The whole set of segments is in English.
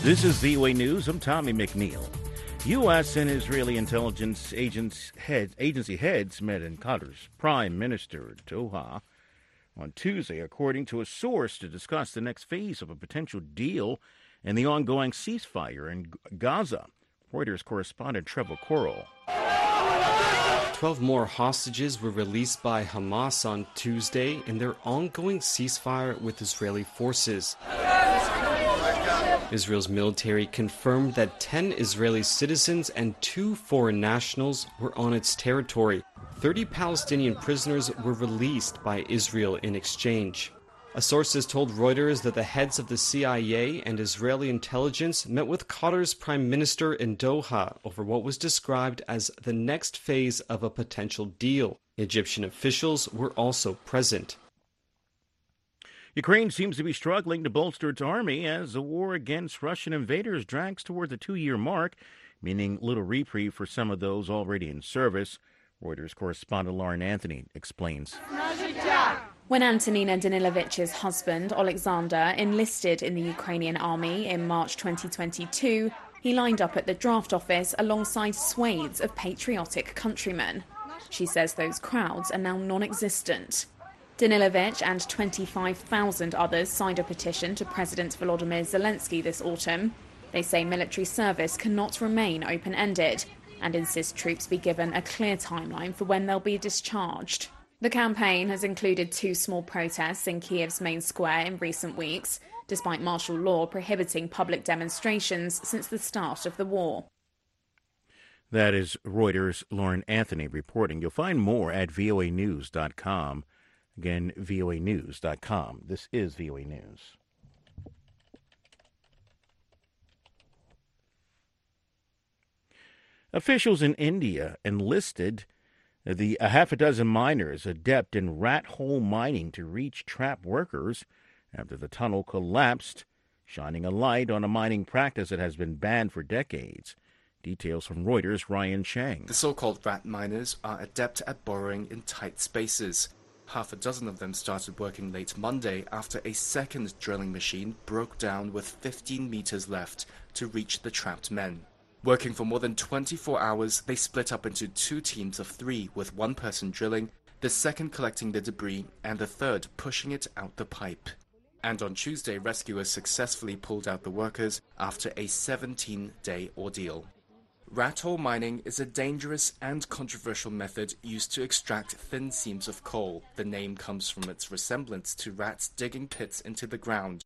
This is VOA News. I'm Tommy McNeil. U.S. and Israeli intelligence agency heads met in Qatar's prime minister, Doha, on Tuesday, according to a source, to discuss the next phase of a potential deal in the ongoing ceasefire in Gaza. Reuters correspondent Trevor Coral. 12 more hostages were released by Hamas on Tuesday in their ongoing ceasefire with Israeli forces. Israel's military confirmed that 10 Israeli citizens and 2 foreign nationals were on its territory. 30 Palestinian prisoners were released by Israel in exchange. A source has told Reuters that the heads of the CIA and Israeli intelligence met with Qatar's prime minister in Doha over what was described as the next phase of a potential deal. Egyptian officials were also present. Ukraine seems to be struggling to bolster its army as the war against Russian invaders drags toward the 2-year mark, meaning little reprieve for some of those already in service. Reuters correspondent Lauren Anthony explains. When Antonina Danilovich's husband, Alexander, enlisted in the Ukrainian army in March 2022, he lined up at the draft office alongside swathes of patriotic countrymen. She says those crowds are now non-existent. Danilovich and 25,000 others signed a petition to President Volodymyr Zelensky this autumn. They say military service cannot remain open-ended and insist troops be given a clear timeline for when they'll be discharged. The campaign has included 2 small protests in Kiev's main square in recent weeks, despite martial law prohibiting public demonstrations since the start of the war. That is Reuters' Lauren Anthony reporting. You'll find more at voanews.com. Again, voanews.com. This is VOA News. Officials in India enlisted a half a dozen miners adept in rat hole mining to reach trapped workers after the tunnel collapsed, shining a light on a mining practice that has been banned for decades. Details from Reuters' Ryan Chang. The so-called rat miners are adept at burrowing in tight spaces. Half a dozen of them started working late Monday after a second drilling machine broke down with 15 meters left to reach the trapped men. Working for more than 24 hours, they split up into 2 teams of 3, with one person drilling, the second collecting the debris, and the third pushing it out the pipe. And on Tuesday, rescuers successfully pulled out the workers after a 17-day ordeal. Rat hole mining is a dangerous and controversial method used to extract thin seams of coal. The name comes from its resemblance to rats digging pits into the ground.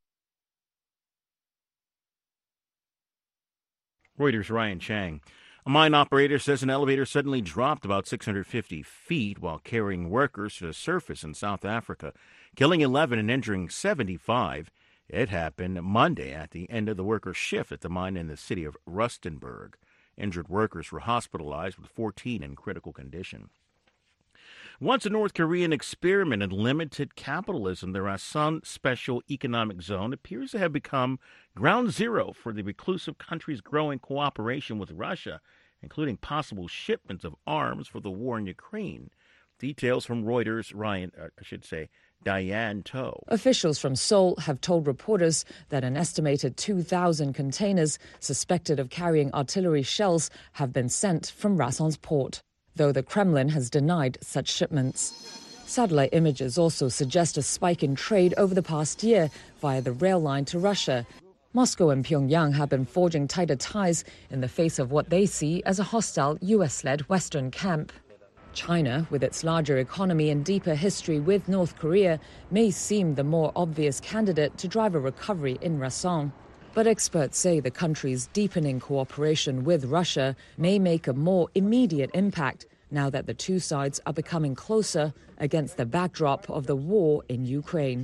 Reuters' Ryan Chang. A mine operator says an elevator suddenly dropped about 650 feet while carrying workers to the surface in South Africa, killing 11 and injuring 75. It happened Monday at the end of the workers' shift at the mine in the city of Rustenburg. Injured workers were hospitalized, with 14 in critical condition. Once a North Korean experiment in limited capitalism, the Rason Special Economic Zone appears to have become ground zero for the reclusive country's growing cooperation with Russia, including possible shipments of arms for the war in Ukraine. Details from Reuters' Diane To. Officials from Seoul have told reporters that an estimated 2,000 containers suspected of carrying artillery shells have been sent from Rason's port, though the Kremlin has denied such shipments. Satellite images also suggest a spike in trade over the past year via the rail line to Russia. Moscow and Pyongyang have been forging tighter ties in the face of what they see as a hostile US-led Western camp. China, with its larger economy and deeper history with North Korea, may seem the more obvious candidate to drive a recovery in Rason. But experts say the country's deepening cooperation with Russia may make a more immediate impact now that the two sides are becoming closer against the backdrop of the war in Ukraine.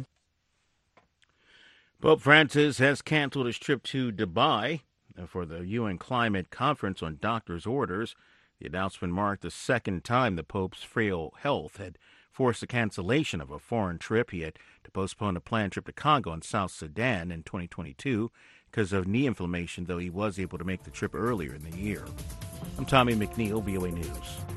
Pope Francis has canceled his trip to Dubai for the UN Climate Conference on Doctors' Orders. The announcement marked the second time the Pope's frail health had forced the cancellation of a foreign trip. He had to postpone a planned trip to Congo and South Sudan in 2022 because of knee inflammation, though he was able to make the trip earlier in the year. I'm Tommy McNeil, VOA News.